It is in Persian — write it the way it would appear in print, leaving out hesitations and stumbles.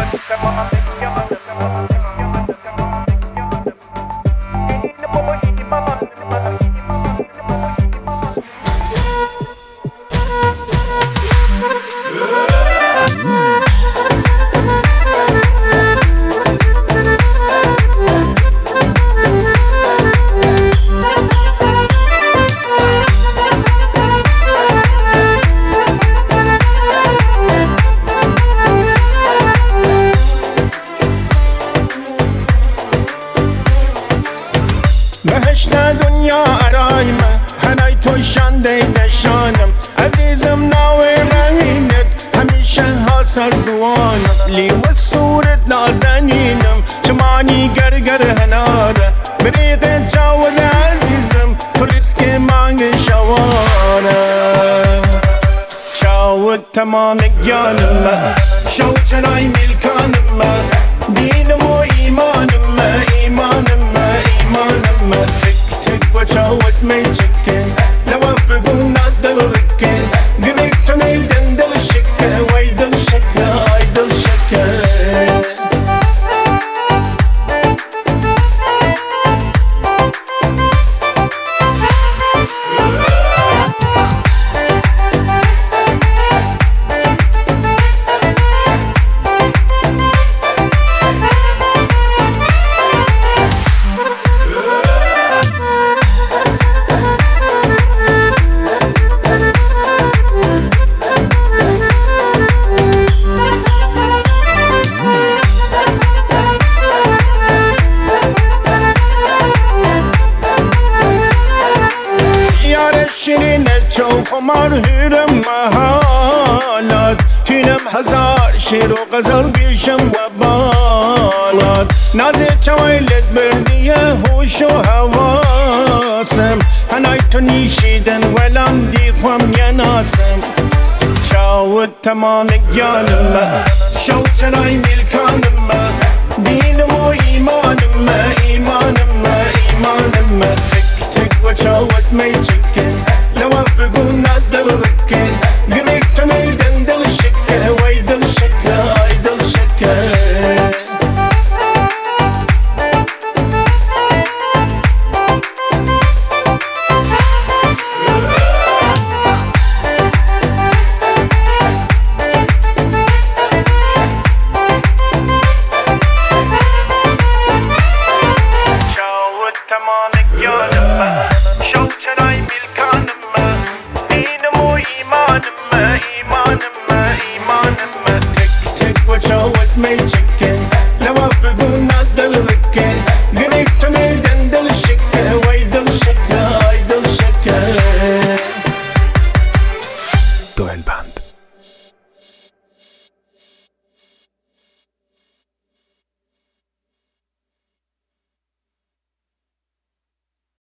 بهشت دنیا آرایمه هنای تو شنده نشانم عزیزم ناوی رهینت همیشه حاصل زوانم لی و صورت نازنینم شمانی گرگر هناره بریق جاود عزیزم تو ریسک مانگ شواره چاود تمام گیانم شو چرای میلکانم دینم و ایمانم تك تك وشاوت مي chicken لو افقوا نادل ركن قريت نيدن دل الشكا ويدل الشكا ايدل الشكا شیرین چو خمار هیرم محالات هینم هزار شیر و غزل بیشم و بالات نازه چویلت بردیه هوش و حواسم هنای تو نیشیدن ولم دیخوام یناسم چاود تمام گیانم شو چرای میلکانم دینم و ایمانم تک تک و چاود می chicken لو افقوا نادل ركن قريت نيدن دل الشكا ويدل الشكا ايدل الشكا شاود تمام گیانم شو چرای میلکانم دینم و ایمانم تک تک و چاود می